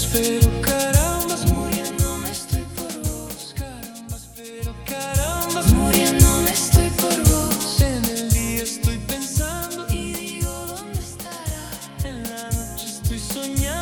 pero carambas, muriéndome estoy por vos. Carambas, pero carambas, muriéndome estoy por vos. En el día estoy pensando y digo, ¿dónde estará? En la noche estoy soñando.